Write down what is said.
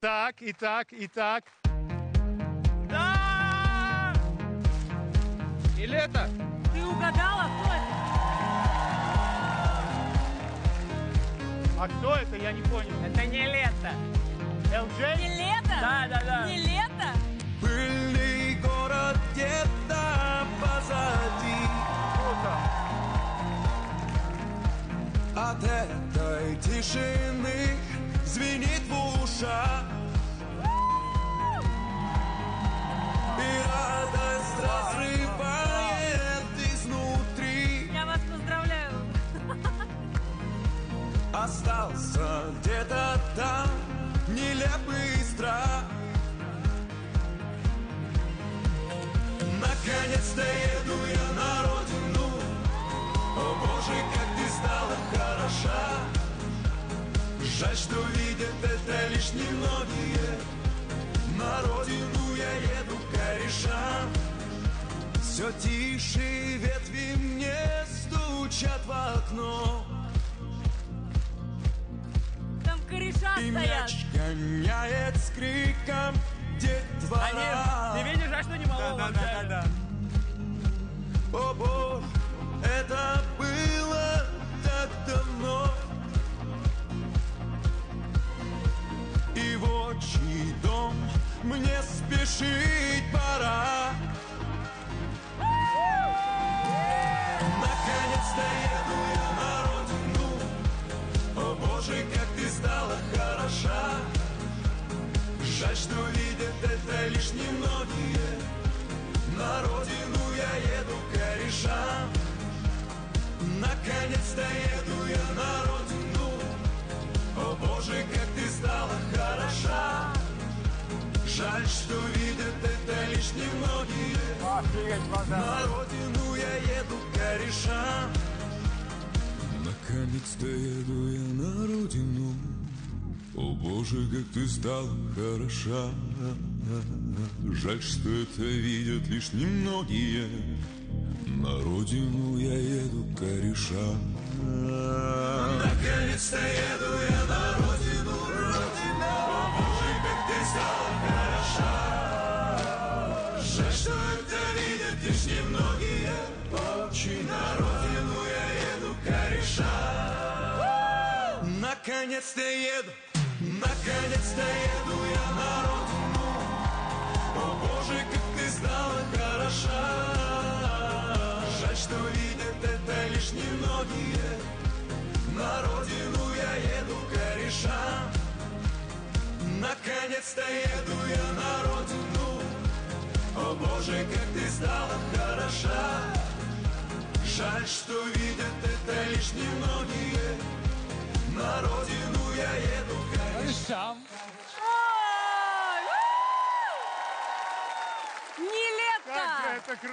Так, и так, и так. Да! Или это? Ты угадала, кто это? А кто это? Я не понял. Это не лето. LJ? Не лето? Да. Не лето? Пыльный город где-то позади. Круто. От этой тишины звенит в ушах, и радость разрывает изнутри. Я вас поздравляю. Остался где-то там нелепый страх. Наконец-то еду я на родину. О боже, как ты стала хороша. Жаль, что видят это лишь немногие. На родину я еду корешам. Все тише ветви мне стучат в окно. Там кореша И стоят. мяч гоняет с криком детвора. Ты видишь, а что не малого? Да. О боже, это было так давно. И в отчий дом мне спешить пора. Наконец-то еду я на родину. О боже, как ты стала хороша. Жаль, что видят это лишь немногие. На родину я еду корешам. Наконец-то еду я на родину. О боже, как ты стала хороша. Жаль, что видят это лишь немногие. На родину я еду корешам. Наконец-то еду я на родину. О боже, как ты стала хороша. Жаль, что это видят лишь немногие. На родину я еду кореша. Наконец-то еду я на родину. О боже, как ты стала хороша. Жаль, что это видят лишь немногие. Очень на родину я еду кореша. Наконец-то еду. Наконец-то еду я на родину. О боже, как ты стала хороша. Жаль, что видят это лишь немногие. На родину я еду корешам. Наконец-то еду я на родину. О боже, как ты стала хороша. Жаль, что видят это лишь немногие. На родину я еду корешам. Ой! Не лето! Как же это круто!